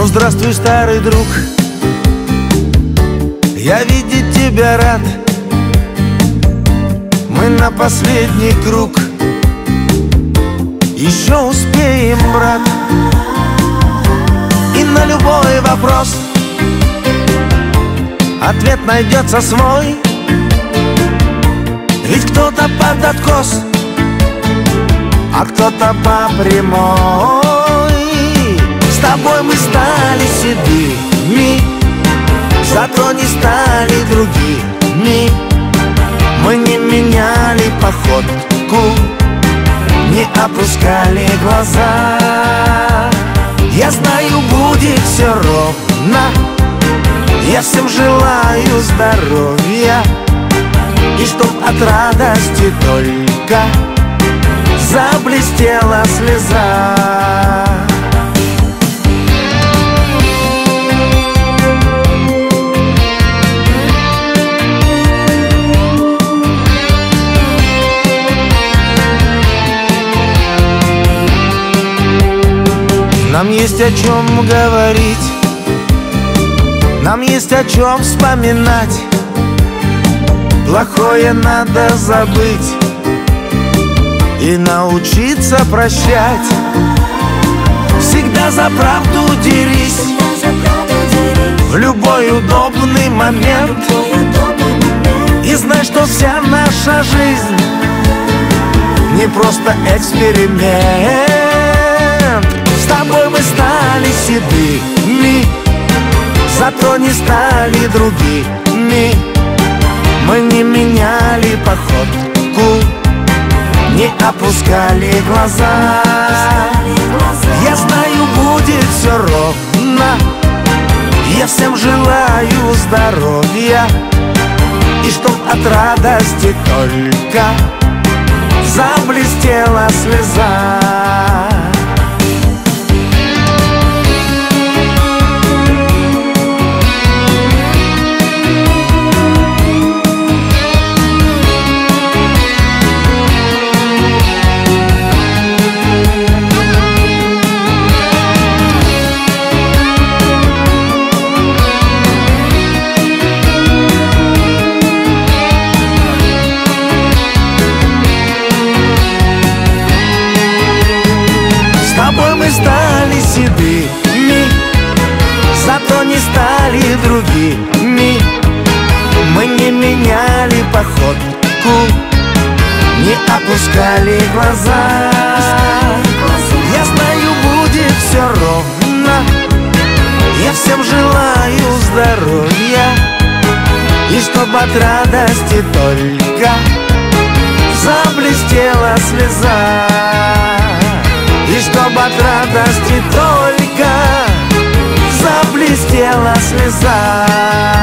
Ну, здравствуй, старый друг, я видеть тебя рад. Мы на последний круг еще успеем, брат. И на любой вопрос ответ найдется свой. Ведь кто-то под откос, а кто-то по прямой. С тобой мы стали седыми, зато не стали другими. Мы не меняли походку, не опускали глаза. Я знаю, будет все ровно. Я всем желаю здоровья, и чтоб от радости только заблестела слеза. Нам есть о чем говорить, нам есть о чем вспоминать. Плохое надо забыть и научиться прощать. Всегда за правду дерись в любой удобный момент. И знай, что вся наша жизнь не просто эксперимент. С тобой мы стали седыми, зато не стали другими. Мы не меняли походку, не опускали глаза. Я знаю, будет все ровно. Я всем желаю здоровья, и чтоб от радости только заблестела слеза. Мы стали седыми, зато не стали другими. Мы не меняли походку, не опускали глаза. Я знаю, будет все ровно. Я всем желаю здоровья, и чтоб от радости только заблестела слеза. И чтоб от радости только заблестела слеза.